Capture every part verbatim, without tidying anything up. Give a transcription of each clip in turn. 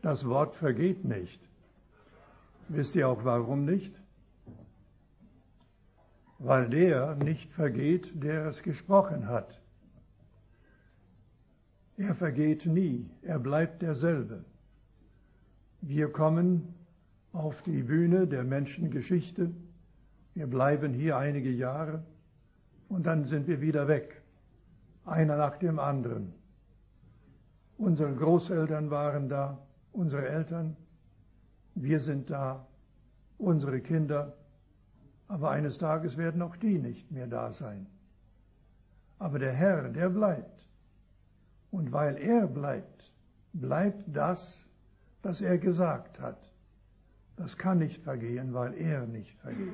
Das Wort vergeht nicht. Wisst ihr auch warum nicht? Weil der nicht vergeht, der es gesprochen hat. Er vergeht nie, er bleibt derselbe. Wir kommen auf die Bühne der Menschengeschichte, wir bleiben hier einige Jahre und dann sind wir wieder weg, einer nach dem anderen. Unsere Großeltern waren da, unsere Eltern, wir sind da, unsere Kinder, aber eines Tages werden auch die nicht mehr da sein. Aber der Herr, der bleibt. Und weil er bleibt, bleibt das, was er gesagt hat. Das kann nicht vergehen, weil er nicht vergeht.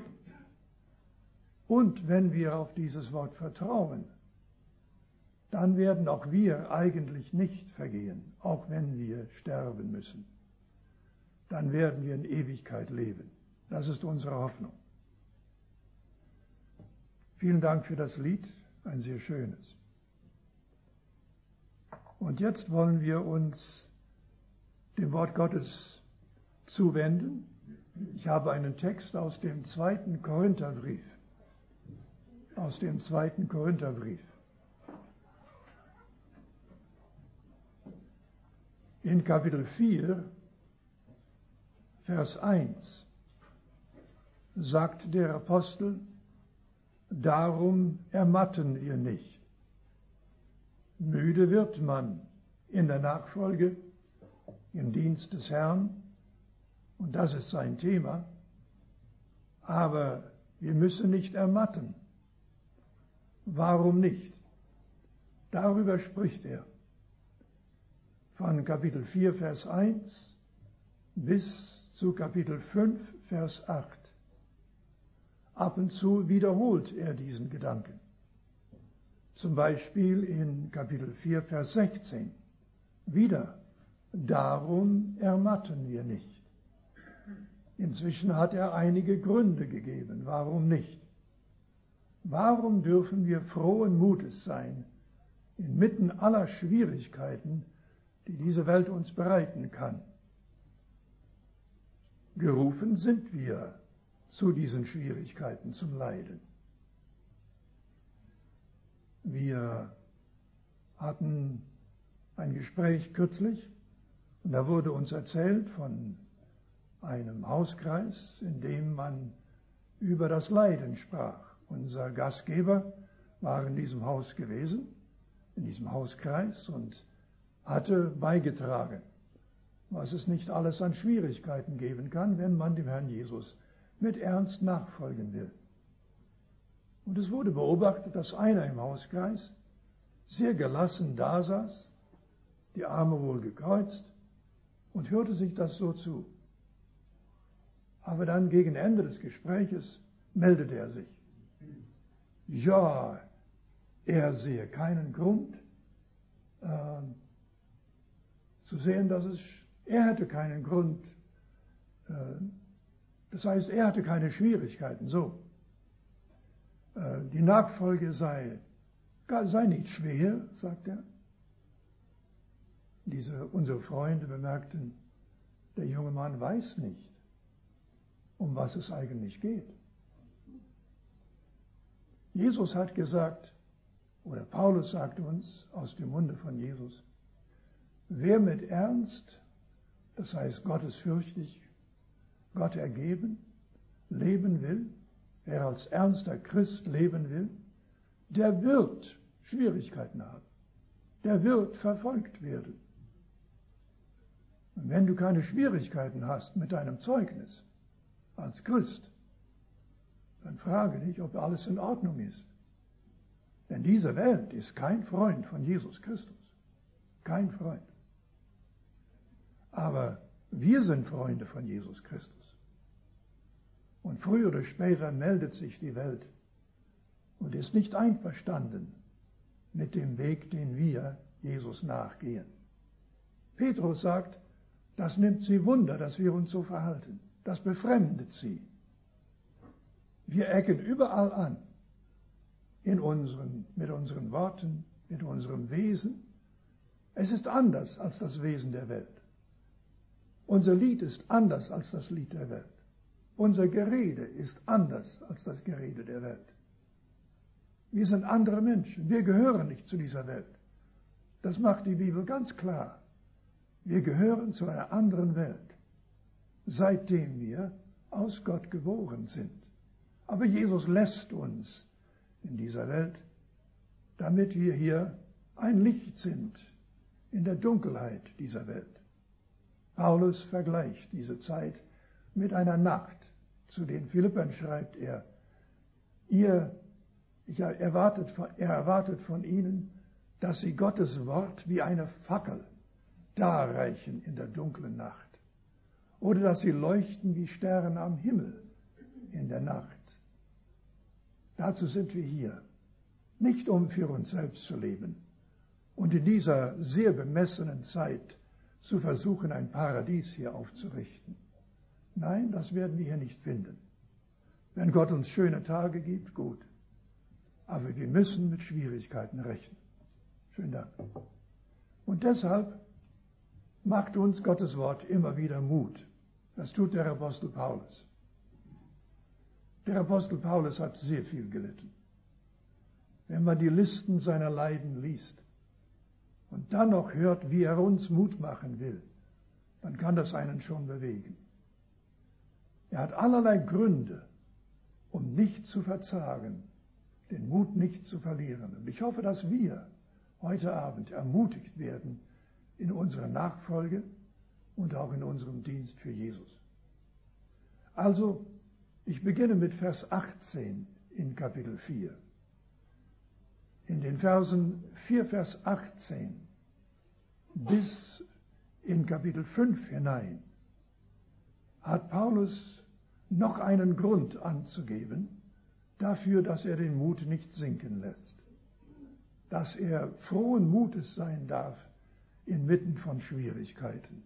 Und wenn wir auf dieses Wort vertrauen, dann werden auch wir eigentlich nicht vergehen, auch wenn wir sterben müssen. Dann werden wir in Ewigkeit leben. Das ist unsere Hoffnung. Vielen Dank für das Lied, ein sehr schönes. Und jetzt wollen wir uns dem Wort Gottes zuwenden. Ich habe einen Text aus dem zweiten Korintherbrief. Aus dem zweiten Korintherbrief. In Kapitel vier, Vers eins sagt der Apostel: Darum ermatten wir nicht. Müde wird man in der Nachfolge, im Dienst des Herrn, und das ist sein Thema, aber wir müssen nicht ermatten. Warum nicht? Darüber spricht er. Von Kapitel vier, Vers eins bis zu Kapitel fünf, Vers acht. Ab und zu wiederholt er diesen Gedanken. Zum Beispiel in Kapitel vier, Vers sechzehn. Wieder, darum ermatten wir nicht. Inzwischen hat er einige Gründe gegeben, warum nicht. Warum dürfen wir frohen Mutes sein, inmitten aller Schwierigkeiten, die diese Welt uns bereiten kann? Gerufen sind wir zu diesen Schwierigkeiten, zum Leiden. Wir hatten ein Gespräch kürzlich und da wurde uns erzählt von einem Hauskreis, in dem man über das Leiden sprach. Unser Gastgeber war in diesem Haus gewesen, in diesem Hauskreis, und hatte beigetragen, was es nicht alles an Schwierigkeiten geben kann, wenn man dem Herrn Jesus mit Ernst nachfolgen will. Und es wurde beobachtet, dass einer im Hauskreis sehr gelassen dasaß, die Arme wohl gekreuzt, und hörte sich das so zu. Aber dann gegen Ende des Gespräches meldete er sich. Ja, er sehe keinen Grund äh, zu sehen, dass es, er hätte keinen Grund, äh, das heißt, er hatte keine Schwierigkeiten, so. Äh, die Nachfolge sei, sei nicht schwer, sagt er. Diese, unsere Freunde bemerkten, der junge Mann weiß nicht, um was es eigentlich geht. Jesus hat gesagt, oder Paulus sagt uns aus dem Munde von Jesus, wer mit Ernst, das heißt gottesfürchtig, Gott ergeben, leben will, wer als ernster Christ leben will, der wird Schwierigkeiten haben. Der wird verfolgt werden. Und wenn du keine Schwierigkeiten hast mit deinem Zeugnis als Christ, dann frage dich, ob alles in Ordnung ist. Denn diese Welt ist kein Freund von Jesus Christus. Kein Freund. Aber wir sind Freunde von Jesus Christus. Und früher oder später meldet sich die Welt und ist nicht einverstanden mit dem Weg, den wir Jesus nachgehen. Petrus sagt, das nimmt sie Wunder, dass wir uns so verhalten. Das befremdet sie. Wir ecken überall an, in unseren, mit unseren Worten, mit unserem Wesen. Es ist anders als das Wesen der Welt. Unser Lied ist anders als das Lied der Welt. Unser Gerede ist anders als das Gerede der Welt. Wir sind andere Menschen. Wir gehören nicht zu dieser Welt. Das macht die Bibel ganz klar. Wir gehören zu einer anderen Welt, seitdem wir aus Gott geboren sind. Aber Jesus lässt uns in dieser Welt, damit wir hier ein Licht sind in der Dunkelheit dieser Welt. Paulus vergleicht diese Zeit mit einer Nacht. Zu den Philippern schreibt er, ihr, ja, erwartet, er erwartet von ihnen, dass sie Gottes Wort wie eine Fackel darreichen in der dunklen Nacht. Oder dass sie leuchten wie Sterne am Himmel in der Nacht. Dazu sind wir hier, nicht um für uns selbst zu leben und in dieser sehr bemessenen Zeit zu versuchen, ein Paradies hier aufzurichten. Nein, das werden wir hier nicht finden. Wenn Gott uns schöne Tage gibt, gut. Aber wir müssen mit Schwierigkeiten rechnen. Schönen Dank. Und deshalb macht uns Gottes Wort immer wieder Mut. Das tut der Apostel Paulus. Der Apostel Paulus hat sehr viel gelitten. Wenn man die Listen seiner Leiden liest und dann noch hört, wie er uns Mut machen will, dann kann das einen schon bewegen. Er hat allerlei Gründe, um nicht zu verzagen, den Mut nicht zu verlieren. Und ich hoffe, dass wir heute Abend ermutigt werden in unserer Nachfolge und auch in unserem Dienst für Jesus. Also, ich beginne mit Vers achtzehn in Kapitel vier. In den Versen vier, Vers achtzehn bis in Kapitel fünf hinein hat Paulus noch einen Grund anzugeben dafür, dass er den Mut nicht sinken lässt, dass er frohen Mutes sein darf inmitten von Schwierigkeiten.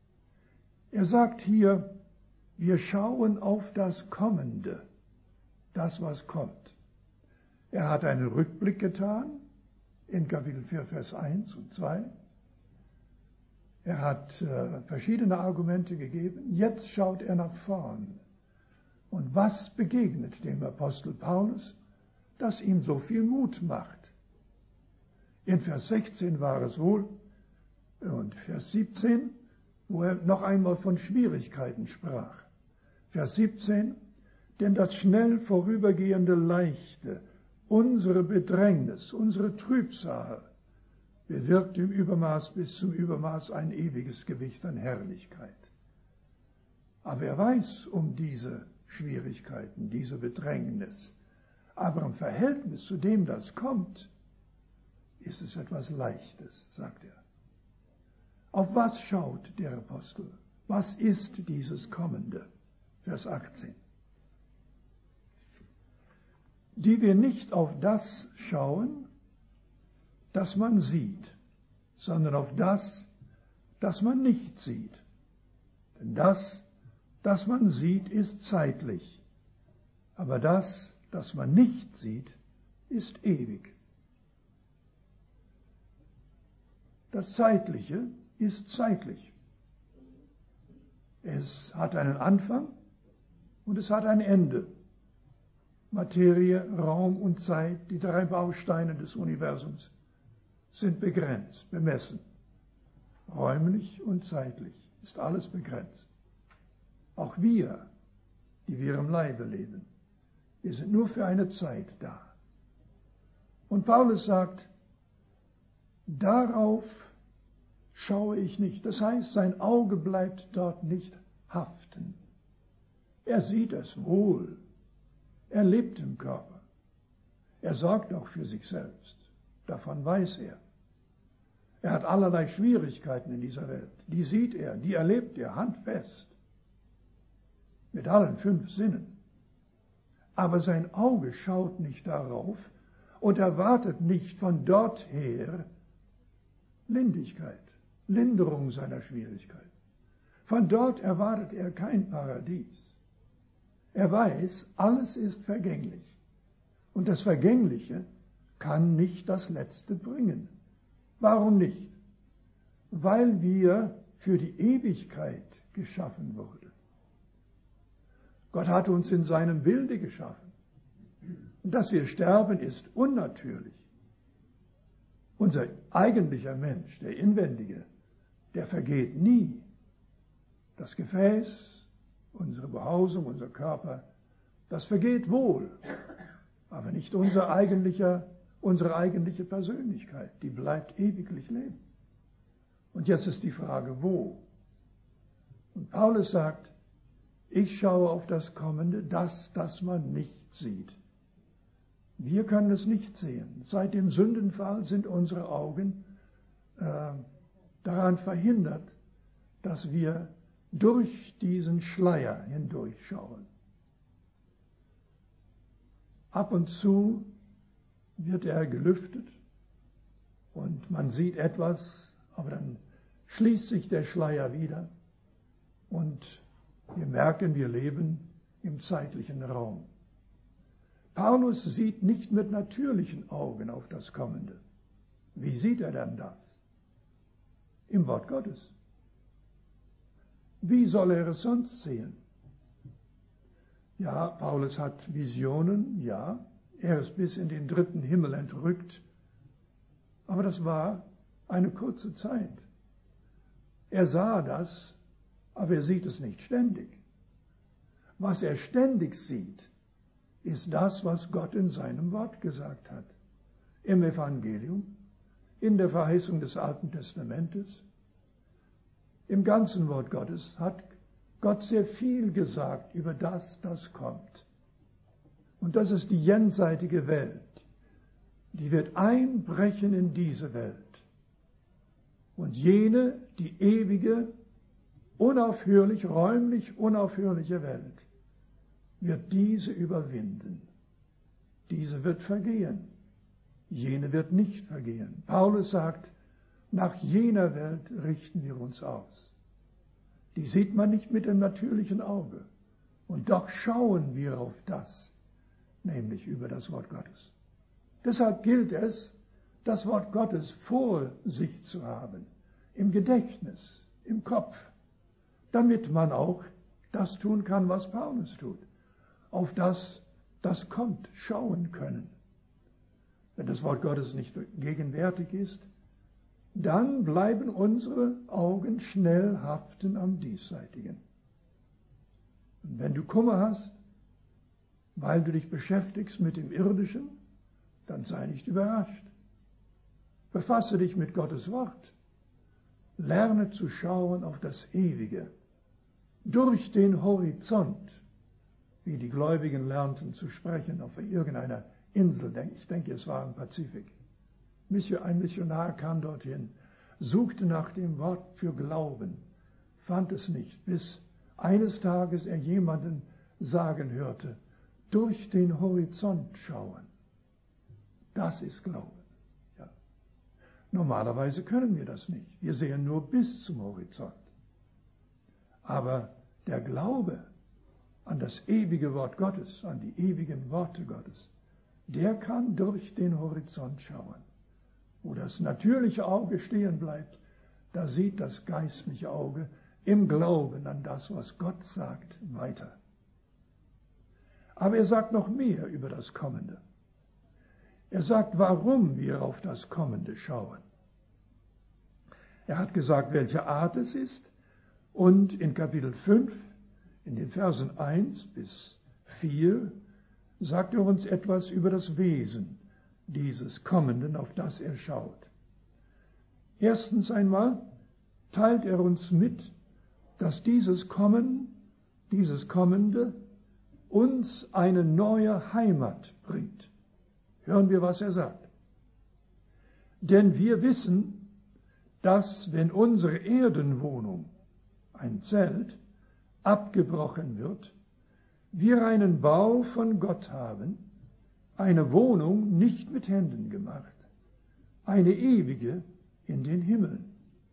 Er sagt hier, wir schauen auf das Kommende, das, was kommt. Er hat einen Rückblick getan in Kapitel vier, Vers eins und zwei. Er hat äh, verschiedene Argumente gegeben. Jetzt schaut er nach vorn. Und was begegnet dem Apostel Paulus, das ihm so viel Mut macht? In Vers sechzehn war es wohl und Vers siebzehn, wo er noch einmal von Schwierigkeiten sprach. Vers siebzehn, denn das schnell vorübergehende Leichte, unsere Bedrängnis, unsere Trübsal, bewirkt im Übermaß bis zum Übermaß ein ewiges Gewicht an Herrlichkeit. Aber er weiß um diese Schwierigkeiten, diese Bedrängnis. Aber im Verhältnis zu dem, das kommt, ist es etwas Leichtes, sagt er. Auf was schaut der Apostel? Was ist dieses Kommende? Vers achtzehn. Die wir nicht auf das schauen, das man sieht, sondern auf das, das man nicht sieht. Denn das, das man sieht, ist zeitlich, aber das, das man nicht sieht, ist ewig. Das Zeitliche ist zeitlich. Es hat einen Anfang und es hat ein Ende. Materie, Raum und Zeit, die drei Bausteine des Universums, sind begrenzt, bemessen. Räumlich und zeitlich ist alles begrenzt. Auch wir, die wir im Leibe leben, wir sind nur für eine Zeit da. Und Paulus sagt, darauf schaue ich nicht. Das heißt, sein Auge bleibt dort nicht haften. Er sieht es wohl. Er lebt im Körper. Er sorgt auch für sich selbst. Davon weiß er. Er hat allerlei Schwierigkeiten in dieser Welt. Die sieht er, die erlebt er handfest. Mit allen fünf Sinnen. Aber sein Auge schaut nicht darauf und erwartet nicht von dort her Lindigkeit, Linderung seiner Schwierigkeiten. Von dort erwartet er kein Paradies. Er weiß, alles ist vergänglich. Und das Vergängliche kann nicht das Letzte bringen. Warum nicht? Weil wir für die Ewigkeit geschaffen wurde. Gott hat uns in seinem Bilde geschaffen. Und dass wir sterben, ist unnatürlich. Unser eigentlicher Mensch, der Inwendige, der vergeht nie. Das Gefäß, unsere Behausung, unser Körper, das vergeht wohl, aber nicht unser eigentlicher, unsere eigentliche Persönlichkeit, die bleibt ewiglich leben. Und jetzt ist die Frage, wo? Und Paulus sagt, ich schaue auf das Kommende, das, das man nicht sieht. Wir können es nicht sehen. Seit dem Sündenfall sind unsere Augen äh, daran verhindert, dass wir durch diesen Schleier hindurchschauen. Ab und zu wird er gelüftet und man sieht etwas, aber dann schließt sich der Schleier wieder und wir merken, wir leben im zeitlichen Raum. Paulus sieht nicht mit natürlichen Augen auf das Kommende. Wie sieht er denn das? Im Wort Gottes. Wie soll er es sonst sehen? Ja, Paulus hat Visionen, ja, er ist bis in den dritten Himmel entrückt, aber das war eine kurze Zeit. Er sah das, aber er sieht es nicht ständig. Was er ständig sieht, ist das, was Gott in seinem Wort gesagt hat. Im Evangelium, in der Verheißung des Alten Testamentes, im ganzen Wort Gottes hat Gott sehr viel gesagt über das, das kommt. Und das ist die jenseitige Welt. Die wird einbrechen in diese Welt. Und jene, die ewige, unaufhörlich, räumlich unaufhörliche Welt, wird diese überwinden. Diese wird vergehen. Jene wird nicht vergehen. Paulus sagt, nach jener Welt richten wir uns aus. Die sieht man nicht mit dem natürlichen Auge. Und doch schauen wir auf das, nämlich über das Wort Gottes. Deshalb gilt es, das Wort Gottes vor sich zu haben, im Gedächtnis, im Kopf, damit man auch das tun kann, was Paulus tut, auf das, das kommt, schauen können. Wenn das Wort Gottes nicht gegenwärtig ist, dann bleiben unsere Augen schnell haften am Diesseitigen. Und wenn du Kummer hast, weil du dich beschäftigst mit dem Irdischen, dann sei nicht überrascht. Befasse dich mit Gottes Wort. Lerne zu schauen auf das Ewige, durch den Horizont, wie die Gläubigen lernten zu sprechen auf irgendeiner Insel. Ich denke, es war im Pazifik. Ein Missionar kam dorthin, suchte nach dem Wort für Glauben, fand es nicht, bis eines Tages er jemanden sagen hörte, durch den Horizont schauen. Das ist Glauben. Ja. Normalerweise können wir das nicht. Wir sehen nur bis zum Horizont. Aber der Glaube an das ewige Wort Gottes, an die ewigen Worte Gottes, der kann durch den Horizont schauen. Wo das natürliche Auge stehen bleibt, da sieht das geistliche Auge im Glauben an das, was Gott sagt, weiter. Aber er sagt noch mehr über das Kommende. Er sagt, warum wir auf das Kommende schauen. Er hat gesagt, welche Art es ist. Und in Kapitel fünf, in den Versen eins bis vier, sagt er uns etwas über das Wesen dieses Kommenden, auf das er schaut. Erstens einmal teilt er uns mit, dass dieses Kommen, dieses Kommende uns eine neue Heimat bringt. Hören wir, was er sagt. Denn wir wissen, dass wenn unsere Erdenwohnung, ein Zelt, abgebrochen wird, wir einen Bau von Gott haben, eine Wohnung nicht mit Händen gemacht, eine ewige in den Himmeln.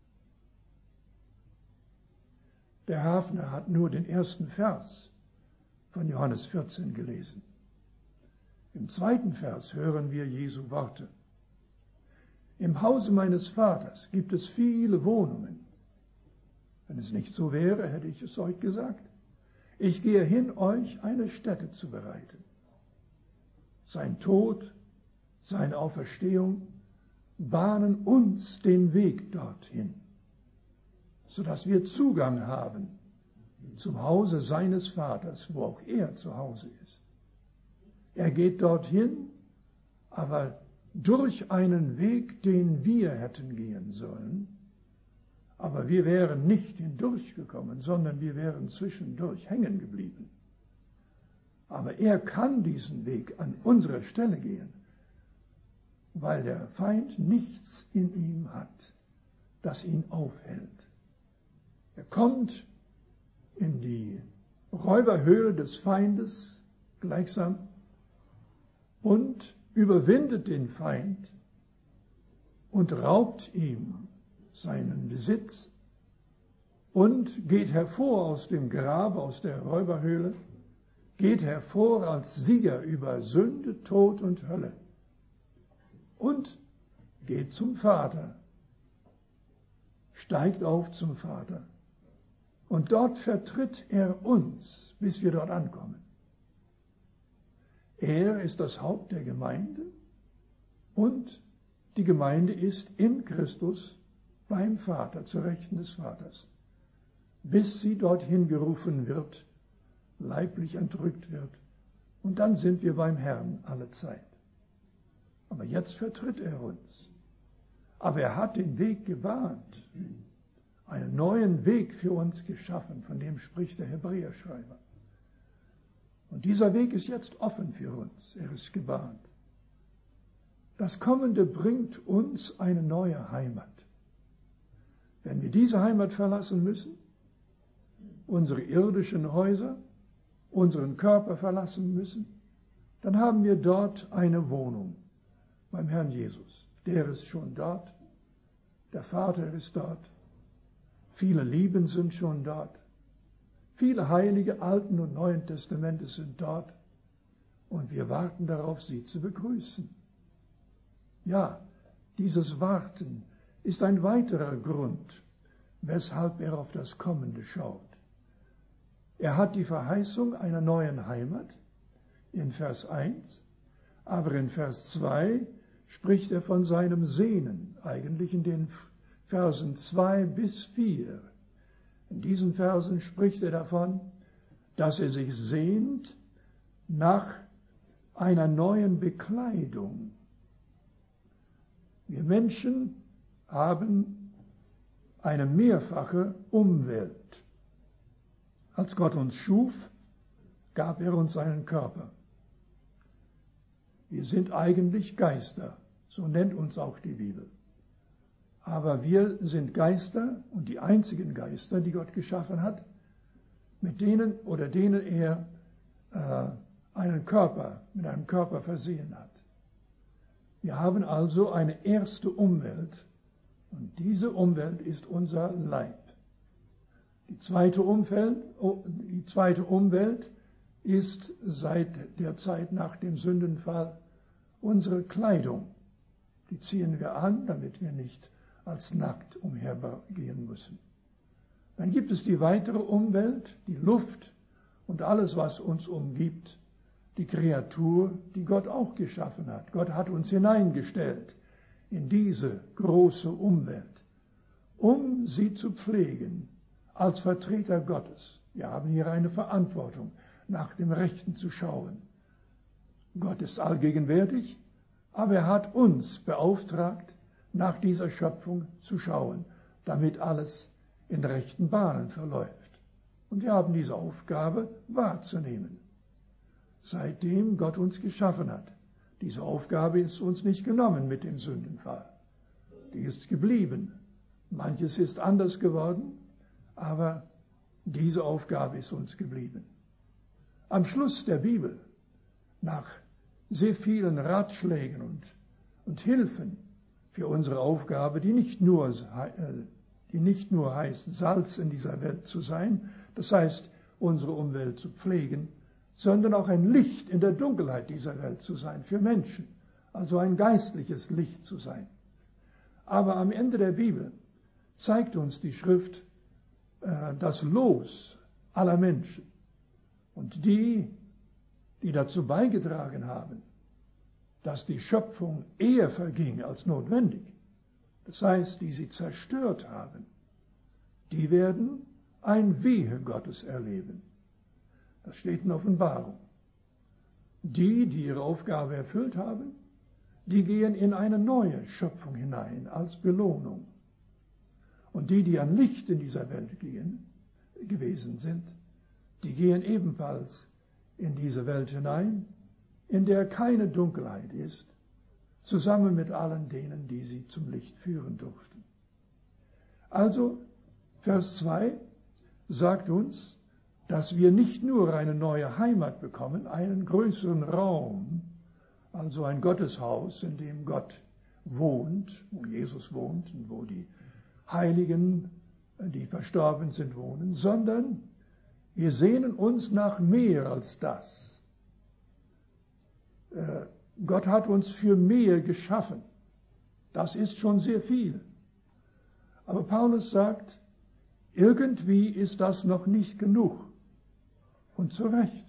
Der Hafner hat nur den ersten Vers von Johannes vierzehn gelesen. Im zweiten Vers hören wir Jesu Worte. Im Hause meines Vaters gibt es viele Wohnungen. Wenn es nicht so wäre, hätte ich es euch gesagt. Ich gehe hin, euch eine Stätte zu bereiten. Sein Tod, seine Auferstehung bahnen uns den Weg dorthin, sodass wir Zugang haben zum Hause seines Vaters, wo auch er zu Hause ist. Er geht dorthin, aber durch einen Weg, den wir hätten gehen sollen, aber wir wären nicht hindurchgekommen, sondern wir wären zwischendurch hängen geblieben. Aber er kann diesen Weg an unserer Stelle gehen, weil der Feind nichts in ihm hat, das ihn aufhält. Er kommt in die Räuberhöhle des Feindes gleichsam und überwindet den Feind und raubt ihm seinen Besitz und geht hervor aus dem Grab, aus der Räuberhöhle, geht hervor als Sieger über Sünde, Tod und Hölle und geht zum Vater, steigt auf zum Vater und dort vertritt er uns, bis wir dort ankommen. Er ist das Haupt der Gemeinde und die Gemeinde ist in Christus beim Vater, zur Rechten des Vaters, bis sie dorthin gerufen wird, leiblich entrückt wird. Und dann sind wir beim Herrn alle Zeit. Aber jetzt vertritt er uns. Aber er hat den Weg gebahnt, einen neuen Weg für uns geschaffen, von dem spricht der Hebräerschreiber. Und dieser Weg ist jetzt offen für uns, er ist gebahnt. Das Kommende bringt uns eine neue Heimat. Wenn wir diese Heimat verlassen müssen, unsere irdischen Häuser, unseren Körper verlassen müssen, dann haben wir dort eine Wohnung beim Herrn Jesus. Der ist schon dort, der Vater ist dort, viele Lieben sind schon dort, viele Heilige Alten und Neuen Testamentes sind dort und wir warten darauf, sie zu begrüßen. Ja, dieses Warten ist ein weiterer Grund, weshalb er auf das Kommende schaut. Er hat die Verheißung einer neuen Heimat in Vers eins, aber in Vers zwei spricht er von seinem Sehnen, eigentlich in den Versen zwei bis vier. In diesen Versen spricht er davon, dass er sich sehnt nach einer neuen Bekleidung. Wir Menschen haben eine mehrfache Umwelt. Als Gott uns schuf, gab er uns einen Körper. Wir sind eigentlich Geister, so nennt uns auch die Bibel. Aber wir sind Geister und die einzigen Geister, die Gott geschaffen hat, mit denen oder denen er äh, einen Körper, mit einem Körper versehen hat. Wir haben also eine erste Umwelt und diese Umwelt ist unser Leib. Die zweite Umwelt, die zweite Umwelt ist seit der Zeit nach dem Sündenfall unsere Kleidung. Die ziehen wir an, damit wir nicht als nackt umhergehen müssen. Dann gibt es die weitere Umwelt, die Luft und alles, was uns umgibt, die Kreatur, die Gott auch geschaffen hat. Gott hat uns hineingestellt in diese große Umwelt, um sie zu pflegen als Vertreter Gottes. Wir haben hier eine Verantwortung, nach dem Rechten zu schauen. Gott ist allgegenwärtig, aber er hat uns beauftragt, nach dieser Schöpfung zu schauen, damit alles in rechten Bahnen verläuft. Und wir haben diese Aufgabe wahrzunehmen, seitdem Gott uns geschaffen hat. Diese Aufgabe ist uns nicht genommen mit dem Sündenfall. Die ist geblieben. Manches ist anders geworden, aber diese Aufgabe ist uns geblieben. Am Schluss der Bibel, nach sehr vielen Ratschlägen und, und Hilfen für unsere Aufgabe, die nicht nur, die nicht nur heißt, Salz in dieser Welt zu sein, das heißt, unsere Umwelt zu pflegen, sondern auch ein Licht in der Dunkelheit dieser Welt zu sein für Menschen, also ein geistliches Licht zu sein. Aber am Ende der Bibel zeigt uns die Schrift, äh, das Los aller Menschen. Und die, die dazu beigetragen haben, dass die Schöpfung eher verging als notwendig, das heißt, die sie zerstört haben, die werden ein Wehe Gottes erleben. Das steht in Offenbarung. Die, die ihre Aufgabe erfüllt haben, die gehen in eine neue Schöpfung hinein als Belohnung. Und die, die an Licht in dieser Welt gehen, gewesen sind, die gehen ebenfalls in diese Welt hinein, in der keine Dunkelheit ist, zusammen mit allen denen, die sie zum Licht führen durften. Also, Vers zwei sagt uns, dass wir nicht nur eine neue Heimat bekommen, einen größeren Raum, also ein Gotteshaus, in dem Gott wohnt, wo Jesus wohnt und wo die Heiligen, die verstorben sind, wohnen, sondern wir sehnen uns nach mehr als das. Äh, Gott hat uns für mehr geschaffen. Das ist schon sehr viel. Aber Paulus sagt, irgendwie ist das noch nicht genug. Und zu Recht.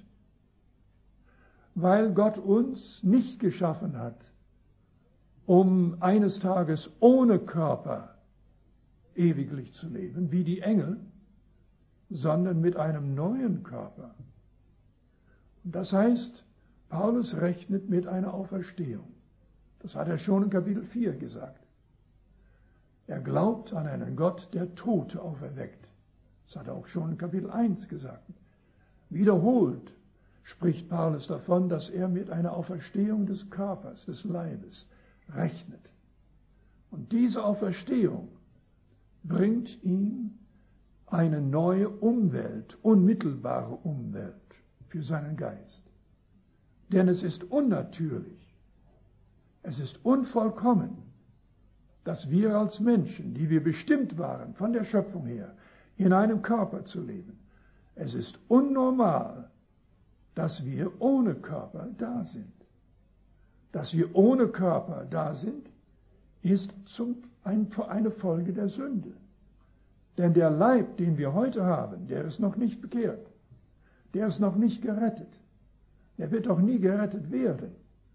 Weil Gott uns nicht geschaffen hat, um eines Tages ohne Körper ewiglich zu leben, wie die Engel, sondern mit einem neuen Körper. Und das heißt, Paulus rechnet mit einer Auferstehung. Das hat er schon in Kapitel vier gesagt. Er glaubt an einen Gott, der Tote auferweckt. Das hat er auch schon in Kapitel eins gesagt. Wiederholt spricht Paulus davon, dass er mit einer Auferstehung des Körpers, des Leibes rechnet. Und diese Auferstehung bringt ihm eine neue Umwelt, unmittelbare Umwelt für seinen Geist. Denn es ist unnatürlich, es ist unvollkommen, dass wir als Menschen, die wir bestimmt waren, von der Schöpfung her, in einem Körper zu leben. Es ist unnormal, dass wir ohne Körper da sind. Dass wir ohne Körper da sind, ist zum, ein, eine Folge der Sünde. Denn der Leib, den wir heute haben, der ist noch nicht bekehrt. Der ist noch nicht gerettet. Der wird auch nie gerettet werden.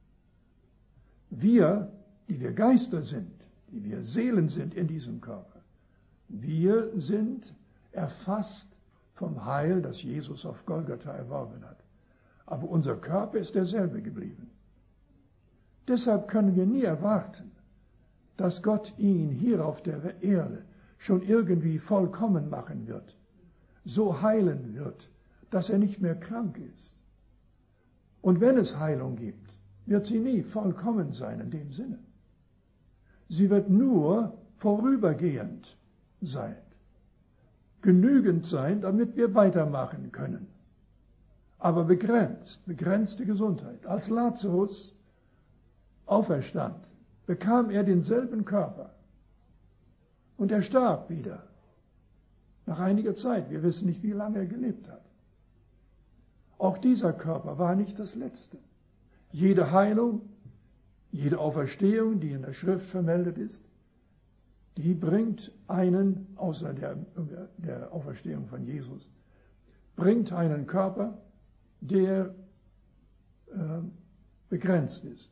Wir, die wir Geister sind, die wir Seelen sind in diesem Körper, wir sind erfasst vom Heil, das Jesus auf Golgatha erworben hat. Aber unser Körper ist derselbe geblieben. Deshalb können wir nie erwarten, dass Gott ihn hier auf der Erde schon irgendwie vollkommen machen wird, so heilen wird, dass er nicht mehr krank ist. Und wenn es Heilung gibt, wird sie nie vollkommen sein in dem Sinne. Sie wird nur vorübergehend sein. Genügend sein, damit wir weitermachen können. Aber begrenzt, begrenzte Gesundheit. Als Lazarus auferstand, bekam er denselben Körper. Und er starb wieder. Nach einiger Zeit. Wir wissen nicht, wie lange er gelebt hat. Auch dieser Körper war nicht das letzte. Jede Heilung, jede Auferstehung, die in der Schrift vermeldet ist, die bringt einen, außer der, der Auferstehung von Jesus, bringt einen Körper, der äh, begrenzt ist.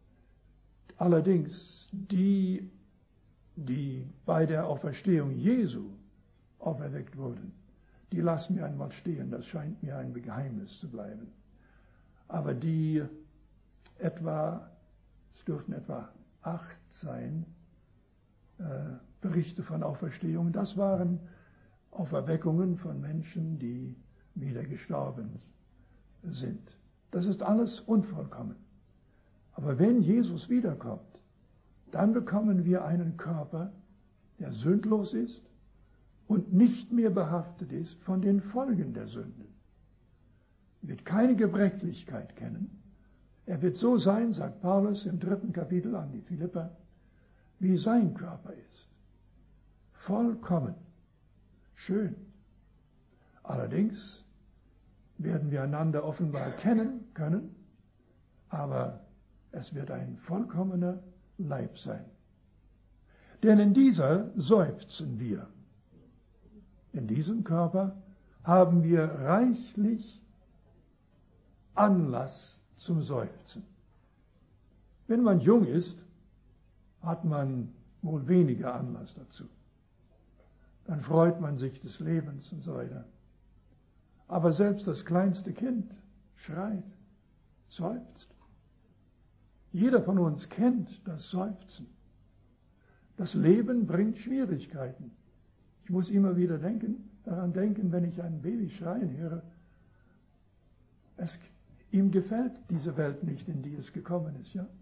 Allerdings die, die bei der Auferstehung Jesu auferweckt wurden, die lassen wir einmal stehen. Das scheint mir ein Geheimnis zu bleiben. Aber die etwa, es dürften etwa acht sein, äh, Berichte von Auferstehung, das waren Auferweckungen von Menschen, die wieder gestorben sind. Das ist alles unvollkommen. Aber wenn Jesus wiederkommt, dann bekommen wir einen Körper, der sündlos ist und nicht mehr behaftet ist von den Folgen der Sünde. Er wird keine Gebrechlichkeit kennen. Er wird so sein, sagt Paulus im dritten Kapitel an die Philipper, wie sein Körper ist. Vollkommen. Schön. Allerdings werden wir einander offenbar kennen können, aber es wird ein vollkommener Leib sein. Denn in dieser seufzen wir. In in diesem Körper haben wir reichlich Anlass zum Seufzen. Wenn man jung ist, hat man wohl weniger Anlass dazu. Dann freut man sich des Lebens und so weiter. Aber selbst das kleinste Kind schreit, seufzt. Jeder von uns kennt das Seufzen. Das Leben bringt Schwierigkeiten. Ich muss immer wieder denken, daran denken, wenn ich ein Baby schreien höre. Es, ihm gefällt diese Welt nicht, in die es gekommen ist, ja?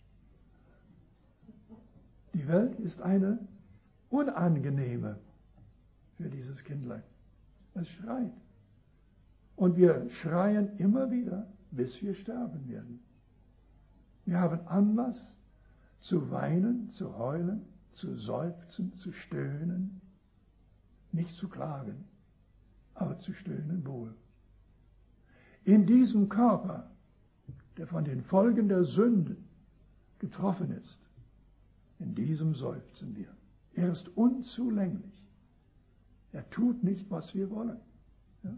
Die Welt ist eine unangenehme für dieses Kindlein. Es schreit. Und wir schreien immer wieder, bis wir sterben werden. Wir haben Anlass zu weinen, zu heulen, zu seufzen, zu stöhnen, nicht zu klagen, aber zu stöhnen wohl. In diesem Körper, der von den Folgen der Sünden getroffen ist, in diesem seufzen wir. Er ist unzulänglich. Er tut nicht, was wir wollen. Ja?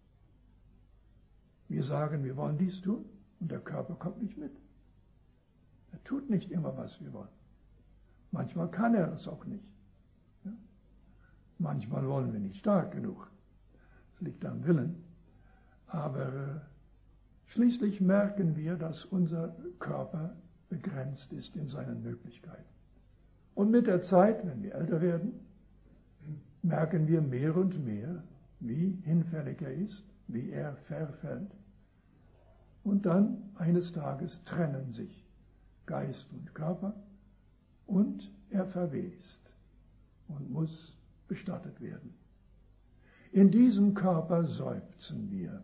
Wir sagen, wir wollen dies tun, und der Körper kommt nicht mit. Er tut nicht immer, was wir wollen. Manchmal kann er es auch nicht. Ja? Manchmal wollen wir nicht stark genug. Das liegt am Willen. Aber äh, schließlich merken wir, dass unser Körper begrenzt ist in seinen Möglichkeiten. Und mit der Zeit, wenn wir älter werden, merken wir mehr und mehr, wie hinfällig er ist, wie er verfällt. Und dann eines Tages trennen sich Geist und Körper und er verwest und muss bestattet werden. In diesem Körper seufzen wir.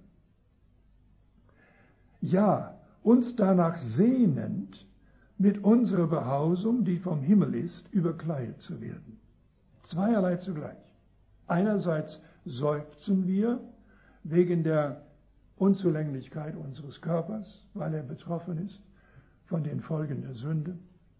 Ja, uns danach sehnend, mit unserer Behausung, die vom Himmel ist, überkleidet zu werden. Zweierlei zugleich. Einerseits seufzen wir wegen der Unzulänglichkeit unseres Körpers, weil er betroffen ist von den Folgen der Sünde.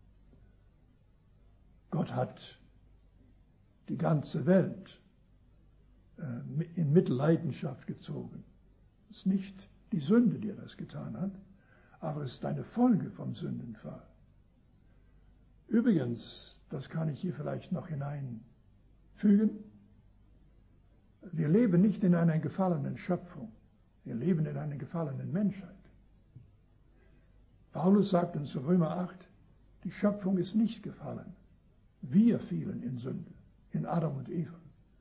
Gott hat die ganze Welt äh, in Mitleidenschaft gezogen. Es ist nicht die Sünde, die er das getan hat, aber es ist eine Folge vom Sündenfall. Übrigens, das kann ich hier vielleicht noch hineinfügen, wir leben nicht in einer gefallenen Schöpfung, wir leben in einer gefallenen Menschheit. Paulus sagt uns in Römer acht, die Schöpfung ist nicht gefallen. Wir fielen in Sünde, in Adam und Eva.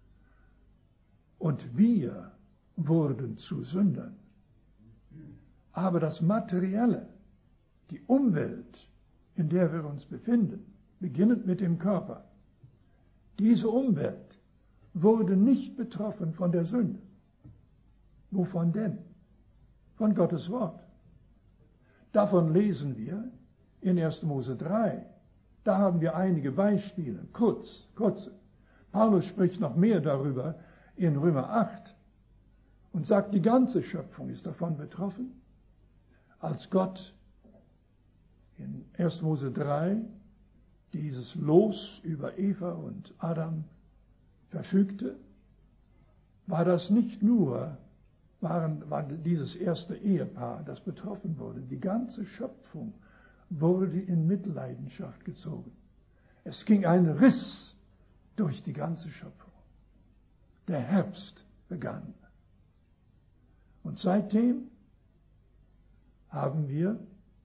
Und wir wurden zu Sündern. Aber das Materielle, die Umwelt, in der wir uns befinden, beginnend mit dem Körper, diese Umwelt wurde nicht betroffen von der Sünde. Wovon denn? Von Gottes Wort. Davon lesen wir in erster Mose drei. Da haben wir einige Beispiele, kurz, kurze. Paulus spricht noch mehr darüber in Römer acht und sagt, die ganze Schöpfung ist davon betroffen. Als Gott in erster Mose drei dieses Los über Eva und Adam verfügte, war das nicht nur, waren, war dieses erste Ehepaar, das betroffen wurde. Die ganze Schöpfung wurde in Mitleidenschaft gezogen. Es ging ein Riss durch die ganze Schöpfung. Der Herbst begann. Und seitdem haben wir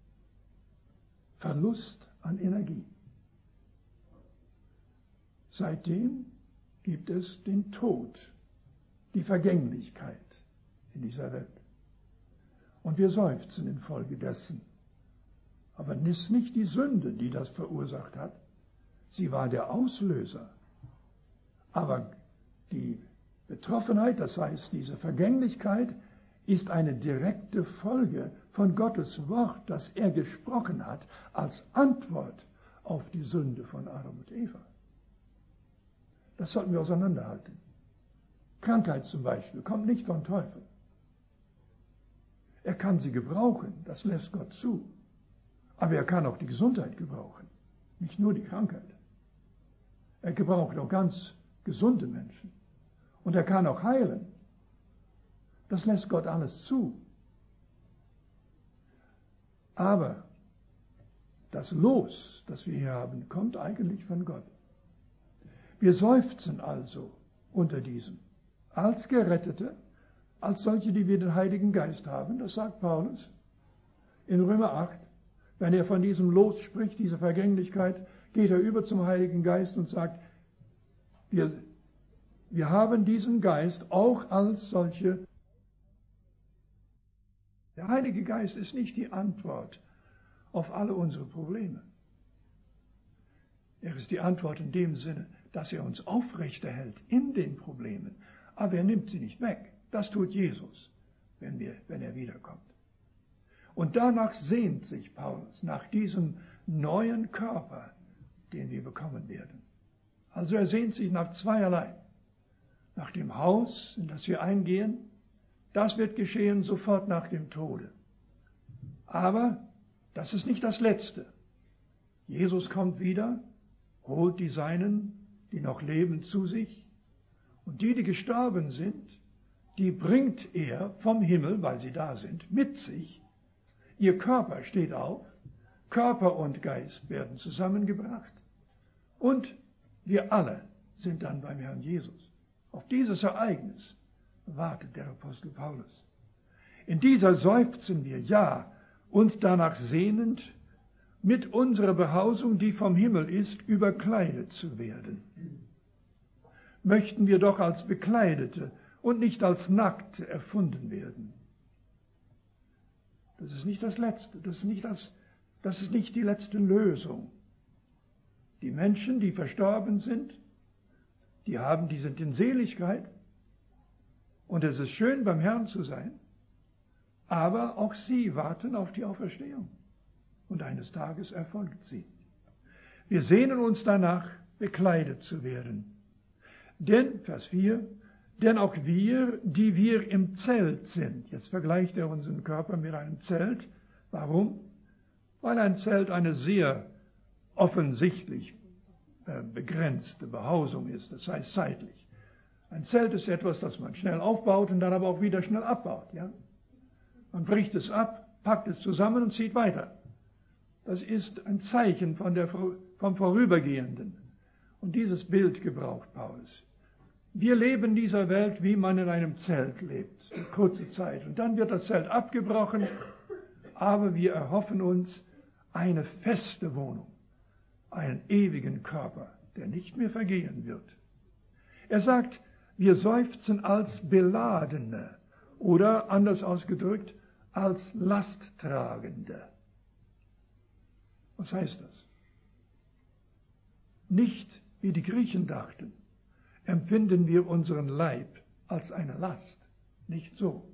Verlust an Energie. Seitdem gibt es den Tod, die Vergänglichkeit in dieser Welt. Und wir seufzen infolgedessen. Aber es ist nicht die Sünde, die das verursacht hat. Sie war der Auslöser. Aber die Betroffenheit, das heißt diese Vergänglichkeit, ist eine direkte Folge von Gottes Wort, das er gesprochen hat, als Antwort auf die Sünde von Adam und Eva. Das sollten wir auseinanderhalten. Krankheit zum Beispiel kommt nicht vom Teufel. Er kann sie gebrauchen, das lässt Gott zu. Aber er kann auch die Gesundheit gebrauchen, nicht nur die Krankheit. Er gebraucht auch ganz gesunde Menschen. Und er kann auch heilen. Das lässt Gott alles zu. Aber das Los, das wir hier haben, kommt eigentlich von Gott. Wir seufzen also unter diesem. Als Gerettete, als solche, die wir den Heiligen Geist haben, das sagt Paulus in Römer acht, wenn er von diesem Los spricht, dieser Vergänglichkeit, geht er über zum Heiligen Geist und sagt, wir, wir haben diesen Geist auch als solche. Der Heilige Geist ist nicht die Antwort auf alle unsere Probleme. Er ist die Antwort in dem Sinne, dass er uns aufrechterhält in den Problemen, aber er nimmt sie nicht weg. Das tut Jesus, wenn, wir, wenn er wiederkommt. Und danach sehnt sich Paulus, nach diesem neuen Körper, den wir bekommen werden. Also er sehnt sich nach zweierlei. Nach dem Haus, in das wir eingehen, das wird geschehen sofort nach dem Tode. Aber das ist nicht das Letzte. Jesus kommt wieder, holt die Seinen, die noch leben, zu sich. Und die, die gestorben sind, die bringt er vom Himmel, weil sie da sind, mit sich. Ihr Körper steht auf, Körper und Geist werden zusammengebracht und wir alle sind dann beim Herrn Jesus. Auf dieses Ereignis wartet der Apostel Paulus. In dieser seufzen wir, ja, uns danach sehnend, mit unserer Behausung, die vom Himmel ist, überkleidet zu werden. Möchten wir doch als Bekleidete und nicht als Nackte erfunden werden. Das ist nicht das Letzte, das ist nicht, das, das ist nicht die letzte Lösung. Die Menschen, die verstorben sind, die haben, die sind in Seligkeit und es ist schön, beim Herrn zu sein, aber auch sie warten auf die Auferstehung und eines Tages erfolgt sie. Wir sehnen uns danach, bekleidet zu werden. Denn, Vers vier, denn auch wir, die wir im Zelt sind, jetzt vergleicht er unseren Körper mit einem Zelt. Warum? Weil ein Zelt eine sehr offensichtlich äh, begrenzte Behausung ist, das heißt zeitlich. Ein Zelt ist etwas, das man schnell aufbaut und dann aber auch wieder schnell abbaut. Ja? Man bricht es ab, packt es zusammen und zieht weiter. Das ist ein Zeichen von der, vom Vorübergehenden. Und dieses Bild gebraucht Paulus. Wir leben in dieser Welt, wie man in einem Zelt lebt, eine kurze Zeit. Und dann wird das Zelt abgebrochen, aber wir erhoffen uns eine feste Wohnung, einen ewigen Körper, der nicht mehr vergehen wird. Er sagt, wir seufzen als Beladene oder anders ausgedrückt, als Lasttragende. Was heißt das? Nicht, wie die Griechen dachten, empfinden wir unseren Leib als eine Last. Nicht so.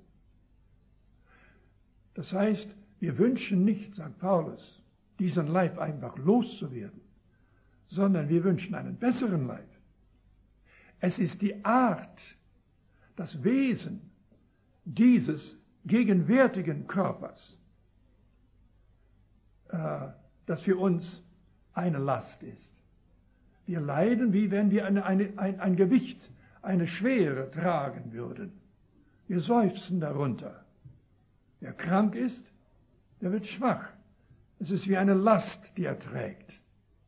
Das heißt, wir wünschen nicht, sagt Paulus, diesen Leib einfach loszuwerden, sondern wir wünschen einen besseren Leib. Es ist die Art, das Wesen dieses gegenwärtigen Körpers, äh, das für uns eine Last ist. Wir leiden, wie wenn wir eine, eine, ein, ein Gewicht, eine Schwere tragen würden. Wir seufzen darunter. Wer krank ist, der wird schwach. Es ist wie eine Last, die er trägt.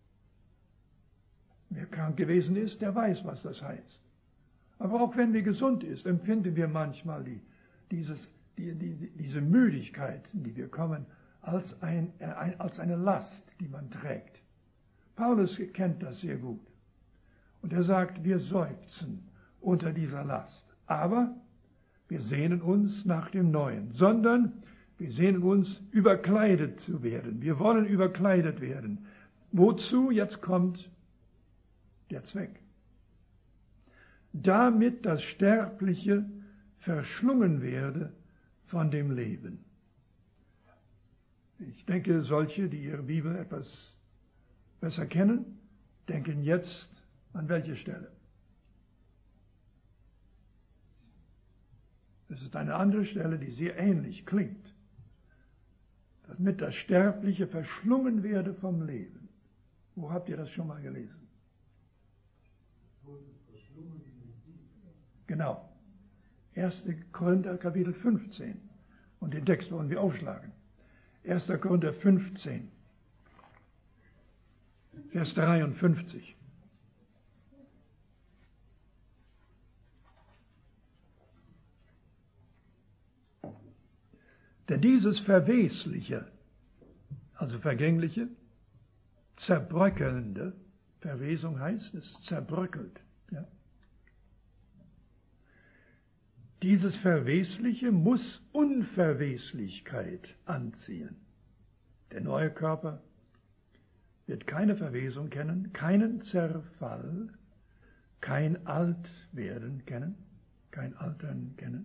Wer krank gewesen ist, der weiß, was das heißt. Aber auch wenn wir gesund ist, empfinden wir manchmal die, dieses, die, die, diese Müdigkeit, in die wir kommen, als, ein, ein, als eine Last, die man trägt. Paulus kennt das sehr gut. Und er sagt, wir seufzen unter dieser Last. Aber wir sehnen uns nach dem Neuen, sondern wir sehnen uns, überkleidet zu werden. Wir wollen überkleidet werden. Wozu? Jetzt kommt der Zweck. Damit das Sterbliche verschlungen werde von dem Leben. Ich denke, solche, die ihre Bibel etwas besser kennen, denken jetzt an welche Stelle? Es ist eine andere Stelle, die sehr ähnlich klingt. Damit das Sterbliche verschlungen werde vom Leben. Wo habt ihr das schon mal gelesen? Genau. erster Korinther Kapitel fünfzehn. Und den Text wollen wir aufschlagen. erster Korinther fünfzehn, Vers dreiundfünfzig. Denn dieses Verwesliche, also Vergängliche, Zerbröckelnde, Verwesung heißt, es zerbröckelt. Ja. Dieses Verwesliche muss Unverweslichkeit anziehen. Der neue Körper wird keine Verwesung kennen, keinen Zerfall, kein Altwerden kennen, kein Altern kennen.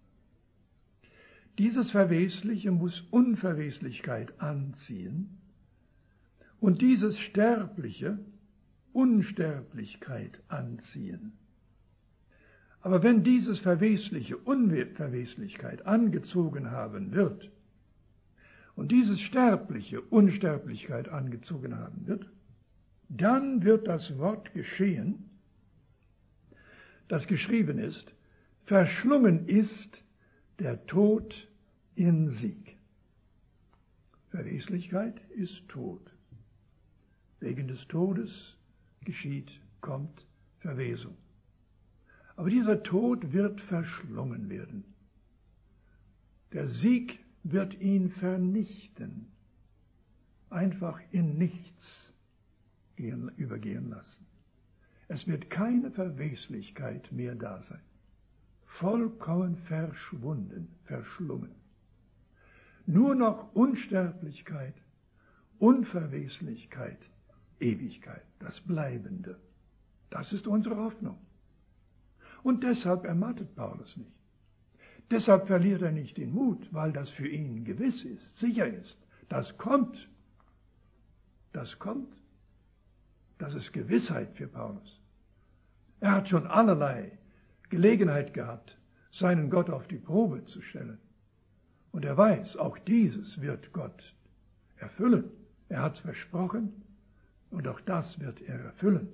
Dieses Verwesliche muss Unverweslichkeit anziehen und dieses Sterbliche Unsterblichkeit anziehen. Aber wenn dieses Verwesliche Unverweslichkeit angezogen haben wird und dieses Sterbliche Unsterblichkeit angezogen haben wird, dann wird das Wort geschehen, das geschrieben ist, verschlungen ist der Tod in Sieg. Verweslichkeit ist Tod. Wegen des Todes geschieht, kommt Verwesung. Aber dieser Tod wird verschlungen werden. Der Sieg wird ihn vernichten, einfach in nichts gehen, übergehen lassen. Es wird keine Verweslichkeit mehr da sein. Vollkommen verschwunden, verschlungen. Nur noch Unsterblichkeit, Unverweslichkeit, Ewigkeit, das Bleibende. Das ist unsere Hoffnung. Und deshalb ermattet Paulus nicht. Deshalb verliert er nicht den Mut, weil das für ihn gewiss ist, sicher ist. Das kommt. Das kommt. Das ist Gewissheit für Paulus. Er hat schon allerlei Gelegenheit gehabt, seinen Gott auf die Probe zu stellen. Und er weiß, auch dieses wird Gott erfüllen. Er hat es versprochen und auch das wird er erfüllen.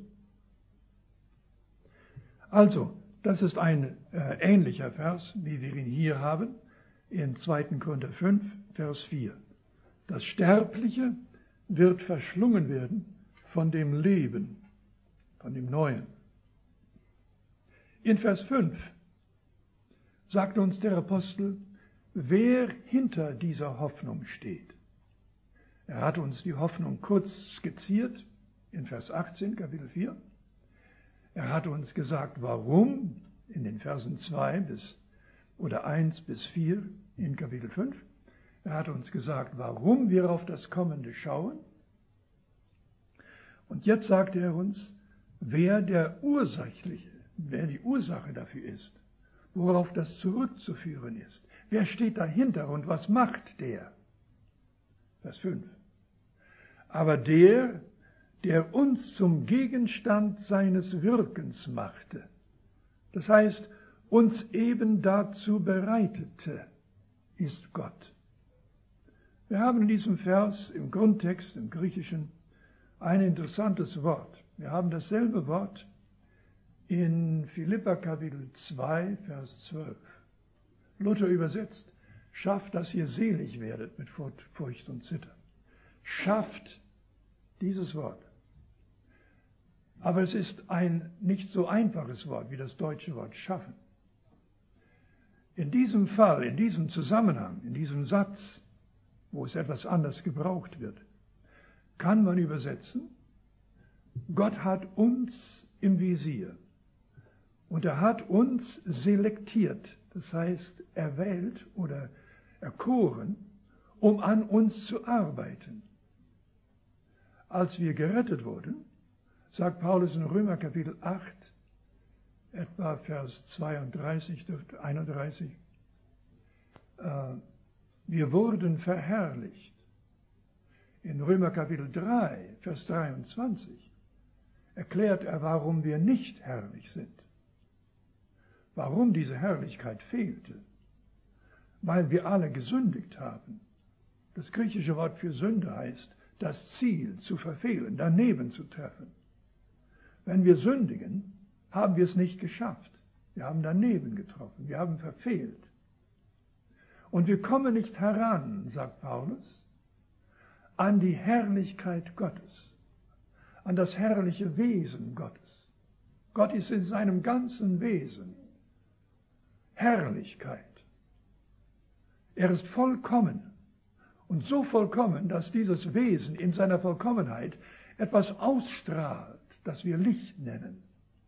Also, das ist ein äh, ähnlicher Vers, wie wir ihn hier haben, in zweiter Korinther fünf, Vers vier. Das Sterbliche wird verschlungen werden von dem Leben, von dem Neuen. In Vers fünf sagt uns der Apostel, wer hinter dieser Hoffnung steht. Er hat uns die Hoffnung kurz skizziert in Vers achtzehn, Kapitel vier. Er hat uns gesagt, warum in den Versen zwei bis oder eins bis vier in Kapitel fünf. Er hat uns gesagt, warum wir auf das Kommende schauen. Und jetzt sagt er uns, wer der Ursächliche, wer die Ursache dafür ist, worauf das zurückzuführen ist. Wer steht dahinter und was macht der? Vers fünf. Aber der, der uns zum Gegenstand seines Wirkens machte, das heißt, uns eben dazu bereitete, ist Gott. Wir haben in diesem Vers im Grundtext, im Griechischen, ein interessantes Wort. Wir haben dasselbe Wort in Philipper Kapitel zwei, Vers zwölf. Luther übersetzt, schafft, dass ihr selig werdet mit Furcht und Zittern. Schafft dieses Wort. Aber es ist ein nicht so einfaches Wort wie das deutsche Wort schaffen. In diesem Fall, in diesem Zusammenhang, in diesem Satz, wo es etwas anders gebraucht wird, kann man übersetzen, Gott hat uns im Visier und er hat uns selektiert, das heißt erwählt oder erkoren, um an uns zu arbeiten. Als wir gerettet wurden, sagt Paulus in Römer Kapitel acht, etwa Vers zweiunddreißig, einunddreißig, äh, wir wurden verherrlicht. In Römer Kapitel drei, Vers dreiundzwanzig, erklärt er, warum wir nicht herrlich sind. Warum diese Herrlichkeit fehlte. Weil wir alle gesündigt haben. Das griechische Wort für Sünde heißt, das Ziel zu verfehlen, daneben zu treffen. Wenn wir sündigen, haben wir es nicht geschafft. Wir haben daneben getroffen, wir haben verfehlt. Und wir kommen nicht heran, sagt Paulus, an die Herrlichkeit Gottes, an das herrliche Wesen Gottes. Gott ist in seinem ganzen Wesen Herrlichkeit. Er ist vollkommen und so vollkommen, dass dieses Wesen in seiner Vollkommenheit etwas ausstrahlt, das wir Licht nennen.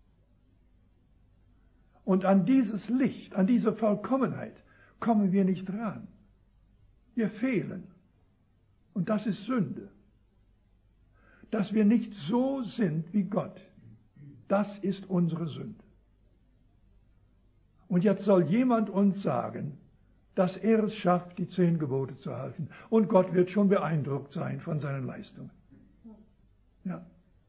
Und an dieses Licht, an diese Vollkommenheit kommen wir nicht ran. Wir fehlen. Und das ist Sünde. Dass wir nicht so sind wie Gott, das ist unsere Sünde. Und jetzt soll jemand uns sagen, dass er es schafft, die zehn Gebote zu halten. Und Gott wird schon beeindruckt sein von seinen Leistungen. Ja.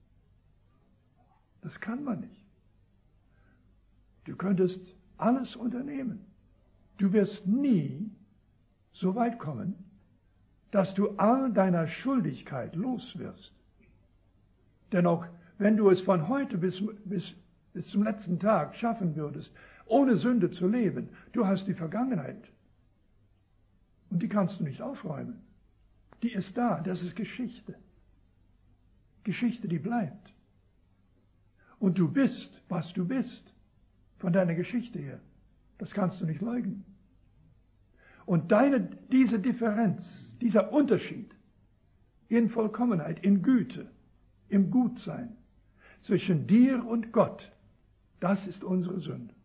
Das kann man nicht. Du könntest alles unternehmen. Du wirst nie so weit kommen, dass du all deiner Schuldigkeit los wirst. Denn auch wenn du es von heute bis, bis, bis zum letzten Tag schaffen würdest, ohne Sünde zu leben, du hast die Vergangenheit. Und die kannst du nicht aufräumen. Die ist da, das ist Geschichte. Geschichte, die bleibt. Und du bist, was du bist, von deiner Geschichte her. Das kannst du nicht leugnen. Und deine, diese Differenz, dieser Unterschied in Vollkommenheit, in Güte, im Gutsein zwischen dir und Gott, das ist unsere Sünde.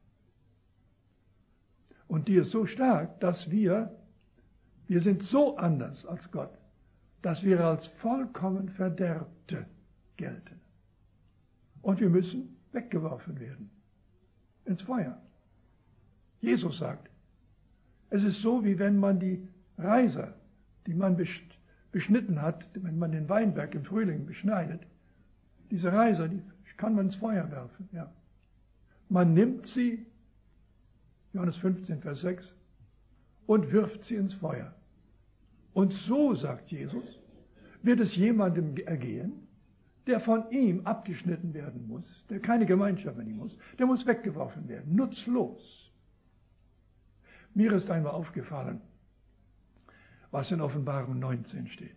Und die ist so stark, dass wir, wir sind so anders als Gott, dass wir als vollkommen Verderbte gelten. Und wir müssen weggeworfen werden ins Feuer. Jesus sagt, es ist so, wie wenn man die Reiser, die man beschnitten hat, wenn man den Weinberg im Frühling beschneidet, diese Reiser, die kann man ins Feuer werfen. Ja. Man nimmt sie, Johannes fünfzehn, Vers sechs, und wirft sie ins Feuer. Und so, sagt Jesus, wird es jemandem ergehen, der von ihm abgeschnitten werden muss, der keine Gemeinschaft mit ihm muss, der muss weggeworfen werden, nutzlos. Mir ist einmal aufgefallen, was in Offenbarung neunzehn steht.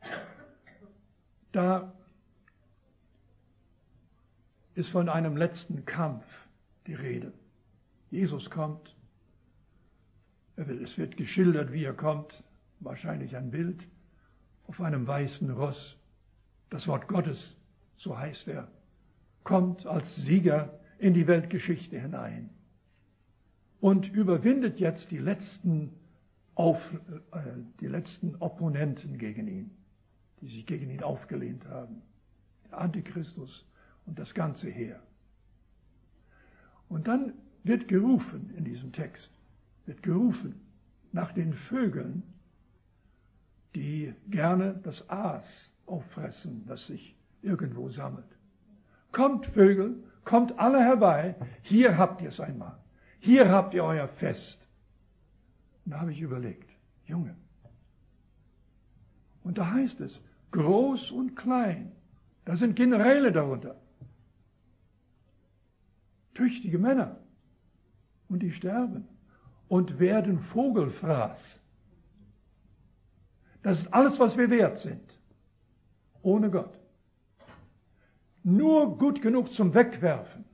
Da ist von einem letzten Kampf die Rede. Jesus kommt, es wird geschildert, wie er kommt, wahrscheinlich ein Bild, auf einem weißen Ross. Das Wort Gottes, so heißt er, kommt als Sieger in die Weltgeschichte hinein und überwindet jetzt die letzten, auf, äh, die letzten Opponenten gegen ihn, die sich gegen ihn aufgelehnt haben. Der Antichristus und das ganze Heer. Und dann wird gerufen in diesem Text, wird gerufen nach den Vögeln, die gerne das Aas auffressen, das sich irgendwo sammelt. Kommt Vögel, kommt alle herbei, hier habt ihr es einmal. Hier habt ihr euer Fest. Und da habe ich überlegt, Junge. Und da heißt es, groß und klein, da sind Generäle darunter. Tüchtige Männer. Und die sterben und werden Vogelfraß. Das ist alles, was wir wert sind. Ohne Gott. Nur gut genug zum Wegwerfen.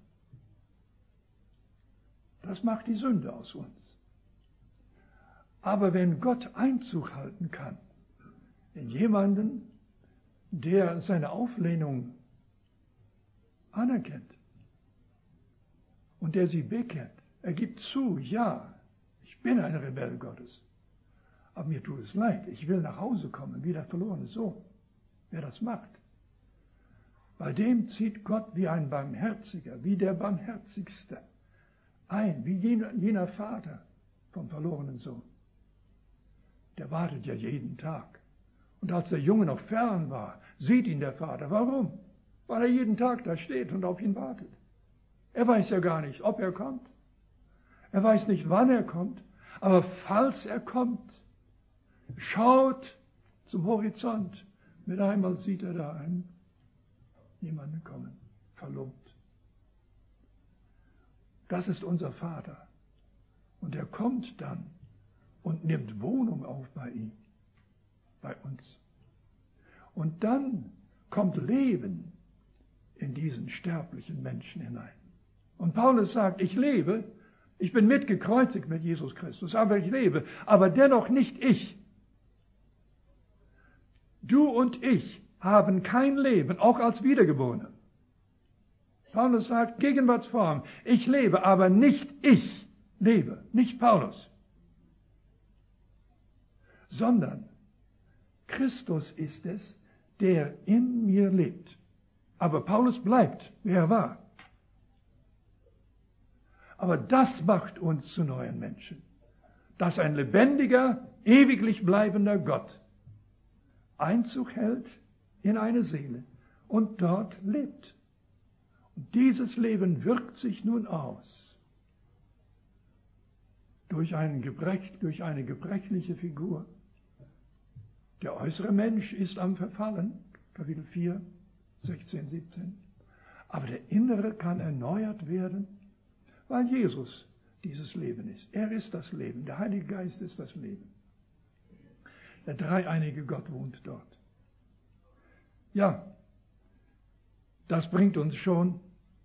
Das macht die Sünde aus uns. Aber wenn Gott Einzug halten kann in jemanden, der seine Auflehnung anerkennt und der sie bekennt, er gibt zu, ja, ich bin ein Rebell Gottes. Aber mir tut es leid, ich will nach Hause kommen, wie der verlorene Sohn. Wer das macht, bei dem zieht Gott wie ein Barmherziger, wie der Barmherzigste ein, wie jener, jener Vater vom verlorenen Sohn. Der wartet ja jeden Tag. Und als der Junge noch fern war, sieht ihn der Vater. Warum? Weil er jeden Tag da steht und auf ihn wartet. Er weiß ja gar nicht, ob er kommt. Er weiß nicht, wann er kommt. Aber falls er kommt, schaut zum Horizont. Mit einmal sieht er da einen, jemanden kommen, verlobt. Das ist unser Vater. Und er kommt dann und nimmt Wohnung auf bei ihm, bei uns. Und dann kommt Leben in diesen sterblichen Menschen hinein. Und Paulus sagt, ich lebe, ich bin mitgekreuzigt mit Jesus Christus, aber ich lebe, aber dennoch nicht ich. Du und ich haben kein Leben, auch als Wiedergeborene. Paulus sagt, Gegenwartsform, ich lebe, aber nicht ich lebe, nicht Paulus, sondern Christus ist es, der in mir lebt. Aber Paulus bleibt, wer er war. Aber das macht uns zu neuen Menschen, dass ein lebendiger, ewiglich bleibender Gott Einzug hält in eine Seele und dort lebt. Und dieses Leben wirkt sich nun aus durch, einen Gebrech, durch eine gebrechliche Figur. Der äußere Mensch ist am Verfallen, Kapitel vier, sechzehn, siebzehn. Aber der innere kann erneuert werden, weil Jesus dieses Leben ist. Er ist das Leben. Der Heilige Geist ist das Leben. Der dreieinige Gott wohnt dort. Ja, das bringt uns schon,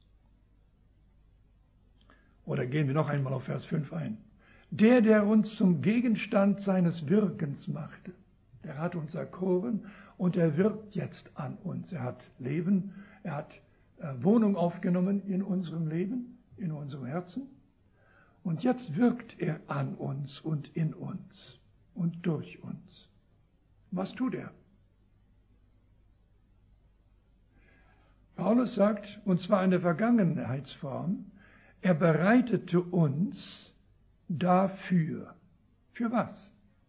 oder gehen wir noch einmal auf Vers fünf ein. Der, der uns zum Gegenstand seines Wirkens machte, der hat uns erkoren und er wirkt jetzt an uns. Er hat Leben, er hat äh, Wohnung aufgenommen in unserem Leben, in unserem Herzen. Und jetzt wirkt er an uns und in uns und durch uns. Was tut er? Paulus sagt, und zwar in der Vergangenheitsform, er bereitete uns dafür. Für was?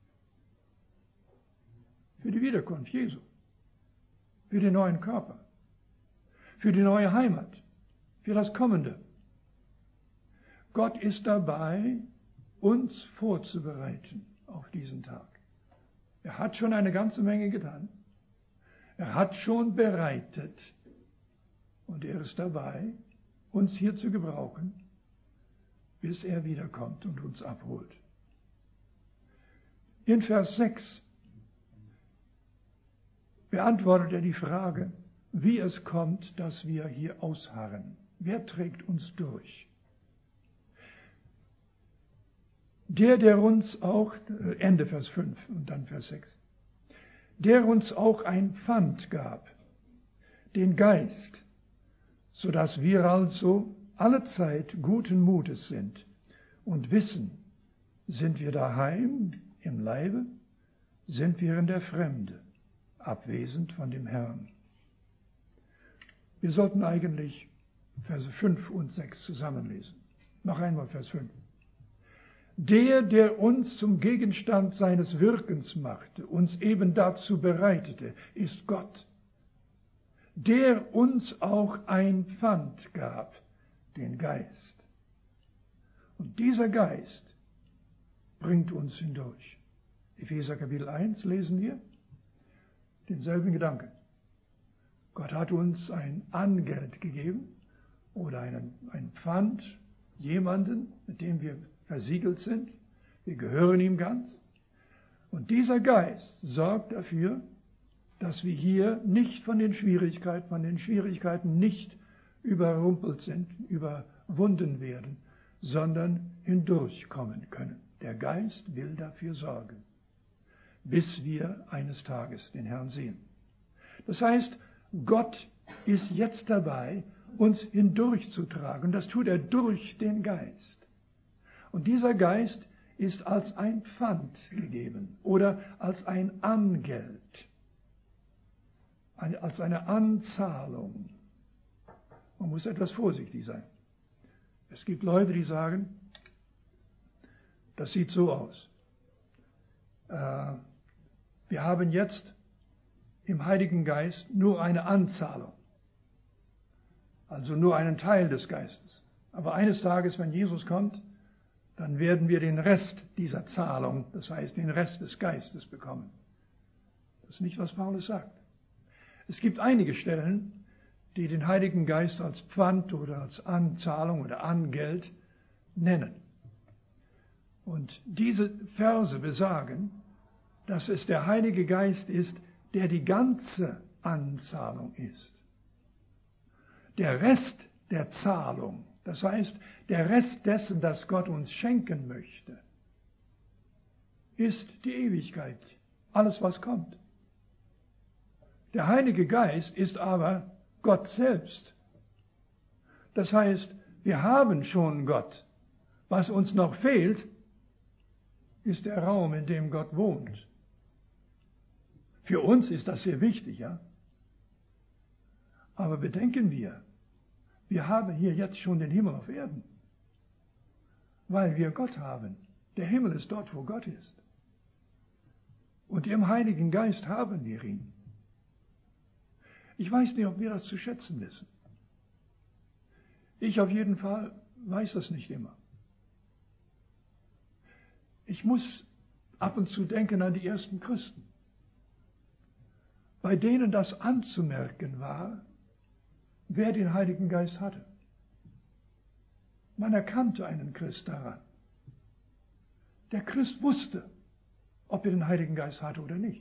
Für die Wiederkunft Jesu. Für den neuen Körper. Für die neue Heimat. Für das Kommende. Gott ist dabei, uns vorzubereiten auf diesen Tag. Er hat schon eine ganze Menge getan. Er hat schon bereitet. Und er ist dabei, uns hier zu gebrauchen, bis er wiederkommt und uns abholt. In Vers sechs beantwortet er die Frage, wie es kommt, dass wir hier ausharren. Wer trägt uns durch? Der, der uns auch, Ende Vers fünf und dann Vers sechs, der uns auch ein Pfand gab, den Geist, so dass wir also alle Zeit guten Mutes sind und wissen, sind wir daheim im Leibe, sind wir in der Fremde, abwesend von dem Herrn. Wir sollten eigentlich Verse fünf und sechs zusammenlesen. Noch einmal Vers fünf. Der, der uns zum Gegenstand seines Wirkens machte, uns eben dazu bereitete, ist Gott, der uns auch ein Pfand gab, den Geist. Und dieser Geist bringt uns hindurch. Epheser Kapitel eins lesen wir denselben Gedanken. Gott hat uns ein Angeld gegeben oder einen, ein Pfand, jemanden, mit dem wir versiegelt sind. Wir gehören ihm ganz. Und dieser Geist sorgt dafür, dass wir hier nicht von den Schwierigkeiten, von den Schwierigkeiten nicht überrumpelt sind, überwunden werden, sondern hindurchkommen können. Der Geist will dafür sorgen, bis wir eines Tages den Herrn sehen. Das heißt, Gott ist jetzt dabei, uns hindurchzutragen. Und das tut er durch den Geist. Und dieser Geist ist als ein Pfand gegeben oder als ein Angeld, als eine Anzahlung. Man muss etwas vorsichtig sein. Es gibt Leute, die sagen, das sieht so aus. Äh, wir haben jetzt im Heiligen Geist nur eine Anzahlung, also nur einen Teil des Geistes. Aber eines Tages, wenn Jesus kommt, dann werden wir den Rest dieser Zahlung, das heißt den Rest des Geistes bekommen. Das ist nicht, was Paulus sagt. Es gibt einige Stellen, die den Heiligen Geist als Pfand oder als Anzahlung oder Angeld nennen. Und diese Verse besagen, dass es der Heilige Geist ist, der die ganze Anzahlung ist. Der Rest der Zahlung, das heißt, der Rest dessen, das Gott uns schenken möchte, ist die Ewigkeit, alles was kommt. Der Heilige Geist ist aber Gott selbst. Das heißt, wir haben schon Gott. Was uns noch fehlt, ist der Raum, in dem Gott wohnt. Für uns ist das sehr wichtig, ja. Aber bedenken wir, wir haben hier jetzt schon den Himmel auf Erden, weil wir Gott haben. Der Himmel ist dort, wo Gott ist. Und im Heiligen Geist haben wir ihn. Ich weiß nicht, ob wir das zu schätzen wissen. Ich auf jeden Fall weiß das nicht immer. Ich muss ab und zu denken an die ersten Christen, bei denen das anzumerken war, wer den Heiligen Geist hatte. Man erkannte einen Christ daran. Der Christ wusste, ob er den Heiligen Geist hatte oder nicht.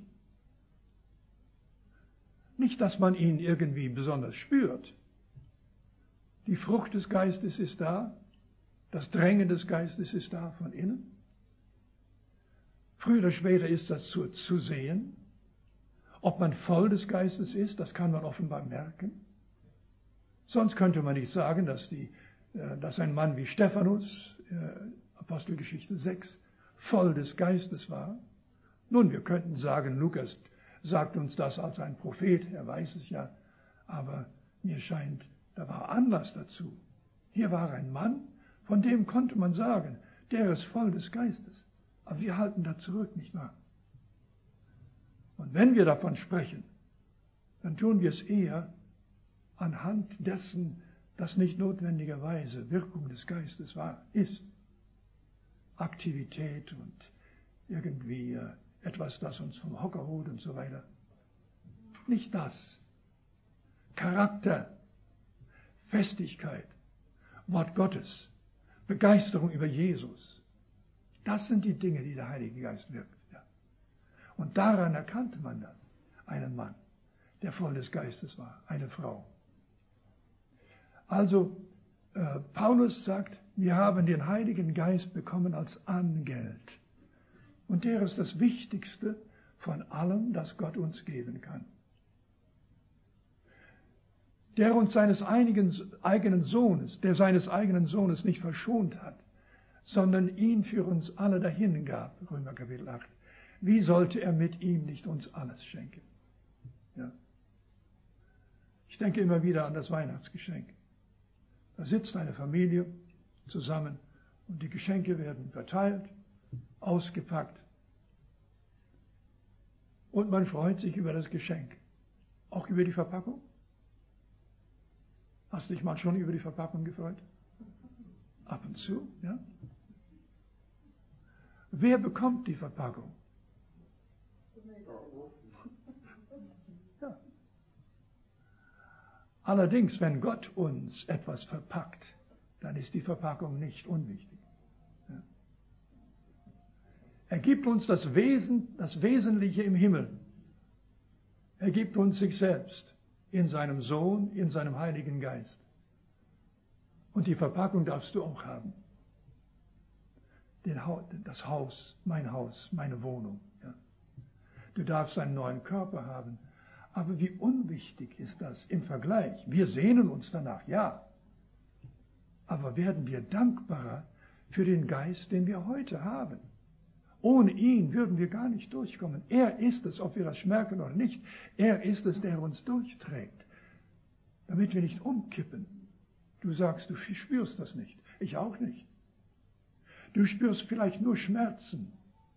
Nicht, dass man ihn irgendwie besonders spürt. Die Frucht des Geistes ist da, das Drängen des Geistes ist da von innen. Früher oder später ist das zu, zu sehen. Ob man voll des Geistes ist, das kann man offenbar merken. Sonst könnte man nicht sagen, dass, die, dass ein Mann wie Stephanus, Apostelgeschichte sechs, voll des Geistes war. Nun, wir könnten sagen, Lukas sagt uns das als ein Prophet, er weiß es ja, aber mir scheint, da war Anlass dazu. Hier war ein Mann, von dem konnte man sagen, der ist voll des Geistes. Aber wir halten da zurück, nicht wahr? Und wenn wir davon sprechen, dann tun wir es eher anhand dessen, das nicht notwendigerweise Wirkung des Geistes war, ist. Aktivität und irgendwie etwas, das uns vom Hocker holt und so weiter. Nicht das. Charakter, Festigkeit, Wort Gottes, Begeisterung über Jesus. Das sind die Dinge, die der Heilige Geist wirkt. Ja. Und daran erkannte man dann einen Mann, der voll des Geistes war, eine Frau. Also, äh, Paulus sagt, wir haben den Heiligen Geist bekommen als Angeld. Und der ist das Wichtigste von allem, das Gott uns geben kann. Der uns seines einigen, eigenen Sohnes, der seines eigenen Sohnes nicht verschont hat, sondern ihn für uns alle dahin gab, Römer Kapitel acht. Wie sollte er mit ihm nicht uns alles schenken? Ja. Ich denke immer wieder an das Weihnachtsgeschenk. Da sitzt eine Familie zusammen und die Geschenke werden verteilt, ausgepackt und man freut sich über das Geschenk. Auch über die Verpackung? Hast du dich mal schon über die Verpackung gefreut? Ab und zu, ja? Wer bekommt die Verpackung? Ja. Allerdings, wenn Gott uns etwas verpackt, dann ist die Verpackung nicht unwichtig. Ja. Er gibt uns das Wesen, das Wesentliche im Himmel. Er gibt uns sich selbst in seinem Sohn, in seinem Heiligen Geist. Und die Verpackung darfst du auch haben. Den ha- das Haus, mein Haus, meine Wohnung. Ja. Du darfst einen neuen Körper haben. Aber wie unwichtig ist das im Vergleich? Wir sehnen uns danach, ja. Aber werden wir dankbarer für den Geist, den wir heute haben? Ohne ihn würden wir gar nicht durchkommen. Er ist es, ob wir das merken oder nicht. Er ist es, der uns durchträgt, damit wir nicht umkippen. Du sagst, du spürst das nicht. Ich auch nicht. Du spürst vielleicht nur Schmerzen.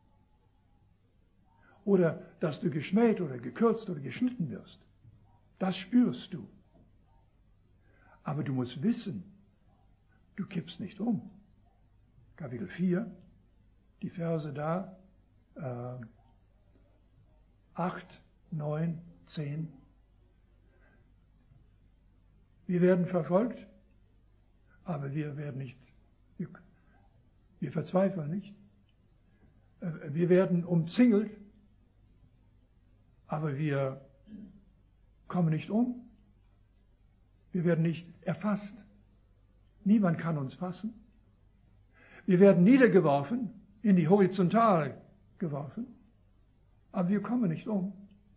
Oder dass du geschmäht oder gekürzt oder geschnitten wirst. Das spürst du. Aber du musst wissen, du kippst nicht um. Kapitel vier, die Verse da, äh, acht, neun, zehn. Wir werden verfolgt, aber wir werden nicht, wir, Wir verzweifeln nicht. Wir werden umzingelt, aber wir kommen nicht um. Wir werden nicht erfasst. Niemand kann uns fassen. Wir werden niedergeworfen, in die Horizontale geworfen, aber wir kommen nicht um,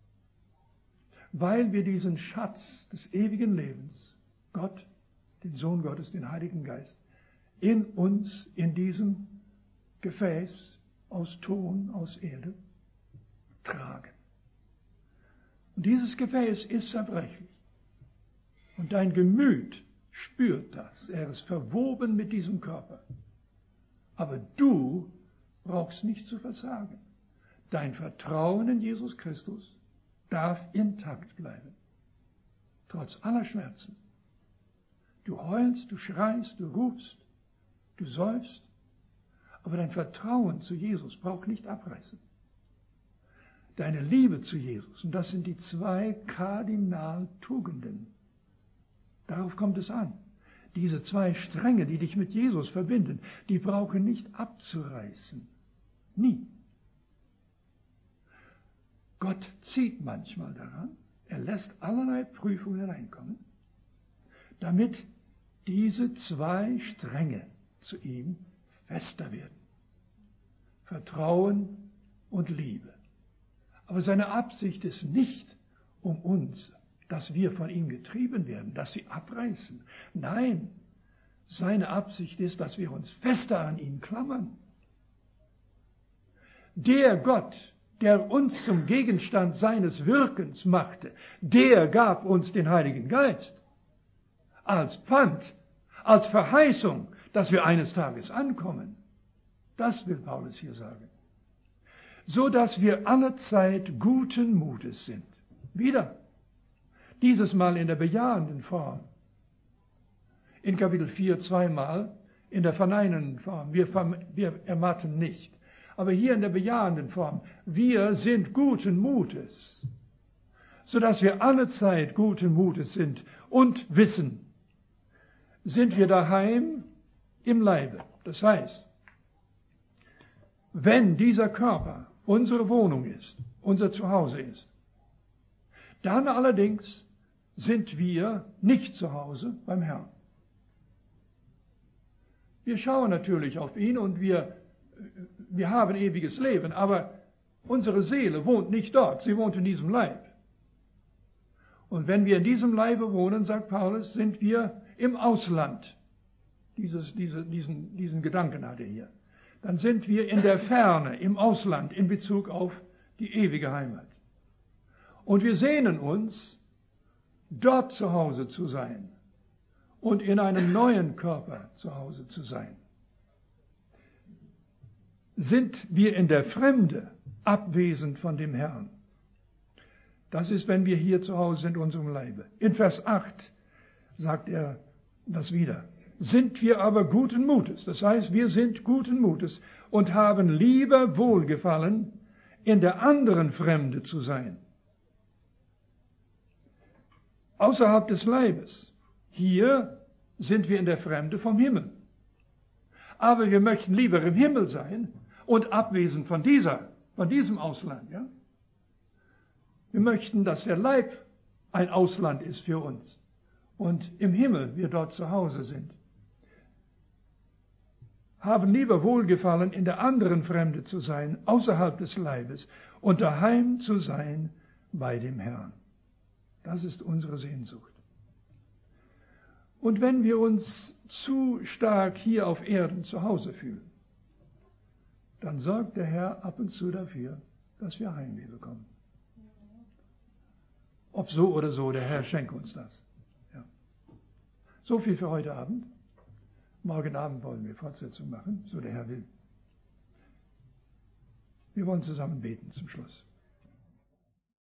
weil wir diesen Schatz des ewigen Lebens, Gott, den Sohn Gottes, den Heiligen Geist, in uns, in diesem Gefäß aus Ton, aus Erde, tragen. Und dieses Gefäß ist zerbrechlich. Und dein Gemüt spürt das. Er ist verwoben mit diesem Körper. Aber du brauchst nicht zu versagen. Dein Vertrauen in Jesus Christus darf intakt bleiben. Trotz aller Schmerzen. Du heulst, du schreist, du rufst, du seufst. Aber dein Vertrauen zu Jesus braucht nicht abreißen. Deine Liebe zu Jesus, und das sind die zwei Kardinaltugenden. Darauf kommt es an. Diese zwei Stränge, die dich mit Jesus verbinden, die brauchen nicht abzureißen. Nie. Gott zieht manchmal daran, er lässt allerlei Prüfungen reinkommen, damit diese zwei Stränge zu ihm fester werden. Vertrauen und Liebe. Aber seine Absicht ist nicht, um uns, dass wir von ihm getrieben werden, dass sie abreißen. Nein, seine Absicht ist, dass wir uns fester an ihn klammern. Der Gott, der uns zum Gegenstand seines Wirkens machte, der gab uns den Heiligen Geist als Pfand, als Verheißung, dass wir eines Tages ankommen. Das will Paulus hier sagen. So dass wir allezeit guten Mutes sind. Wieder. Dieses Mal in der bejahenden Form. In Kapitel vier zweimal in der verneinenden Form. Wir, wir ermatten nicht. Aber hier in der bejahenden Form. Wir sind guten Mutes. Sodass wir allezeit guten Mutes sind und wissen, sind wir daheim im Leibe. Das heißt, wenn dieser Körper unsere Wohnung ist, unser Zuhause ist, dann allerdings sind wir nicht zu Hause beim Herrn. Wir schauen natürlich auf ihn und wir, wir haben ewiges Leben, aber unsere Seele wohnt nicht dort, sie wohnt in diesem Leib. Und wenn wir in diesem Leibe wohnen, sagt Paulus, sind wir im Ausland. Dieses, diese, diesen, diesen Gedanken hat er hier. Dann sind wir in der Ferne, im Ausland, in Bezug auf die ewige Heimat. Und wir sehnen uns, dort zu Hause zu sein und in einem neuen Körper zu Hause zu sein. Sind wir in der Fremde, abwesend von dem Herrn? Das ist, wenn wir hier zu Hause sind, in unserem Leibe. In Vers acht sagt er das wieder. Sind wir aber guten Mutes, das heißt, wir sind guten Mutes und haben lieber Wohlgefallen, in der anderen Fremde zu sein. Außerhalb des Leibes. Hier sind wir in der Fremde vom Himmel. Aber wir möchten lieber im Himmel sein und abwesend von dieser, von diesem Ausland, ja? Wir möchten, dass der Leib ein Ausland ist für uns und im Himmel wir dort zu Hause sind. Haben lieber Wohlgefallen, in der anderen Fremde zu sein, außerhalb des Leibes und daheim zu sein bei dem Herrn. Das ist unsere Sehnsucht. Und wenn wir uns zu stark hier auf Erden zu Hause fühlen, dann sorgt der Herr ab und zu dafür, dass wir Heimweh bekommen. Ob so oder so, der Herr schenke uns das. Ja. So viel für heute Abend. Morgen Abend wollen wir Fortsetzung machen, so der Herr will. Wir wollen zusammen beten zum Schluss.